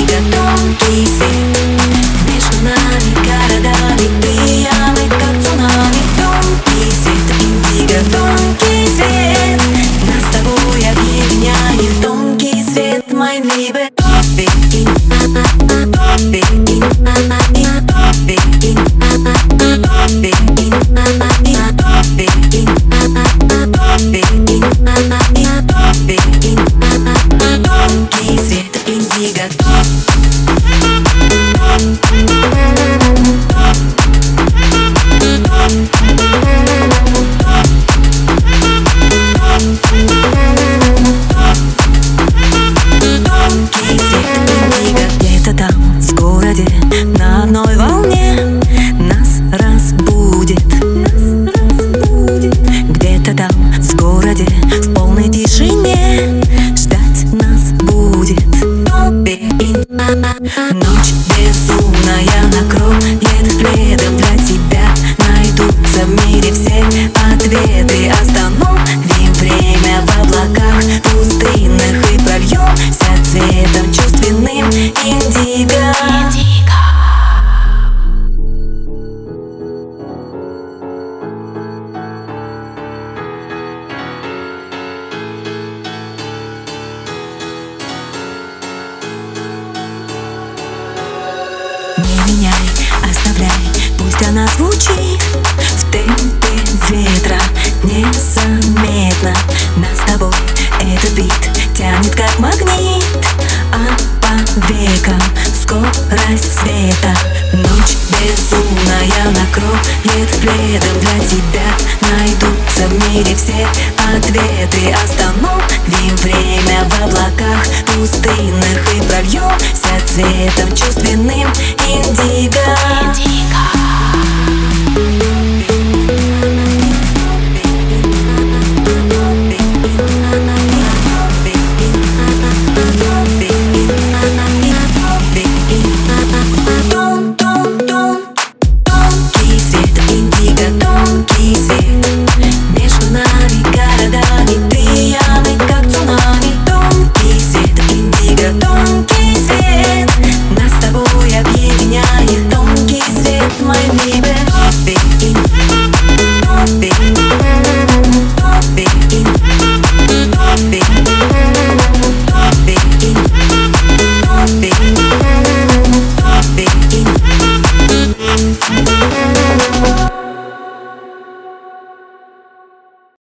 индиго, тонкий свет. Между нами городами ты ялый, как цунами. Тонкий свет, индиго, тонкий свет. Нас с тобой объединяет тонкий свет, my baby. Тонкий свет, индиго. Где-то там, в городе, на одной волне нас разбудит. Где-то там, в городе, в полной тишине ждать нас будет. Ночь безумная накроет пледом для тебя. Найдутся в мире все ответы. Остановим время в облаках пустынных и прольемся цветом чувственным индиго. Не меняй, оставляй, пусть она звучит в темпе ветра, незаметно. Нас с тобой этот бит тянет как магнит, а по векам скорость света. Ночь безумная накроет пледом для тебя. Найдутся в мире все ответы. Остановим время в облаках пустынных и прольемся цветом чувственным индиго.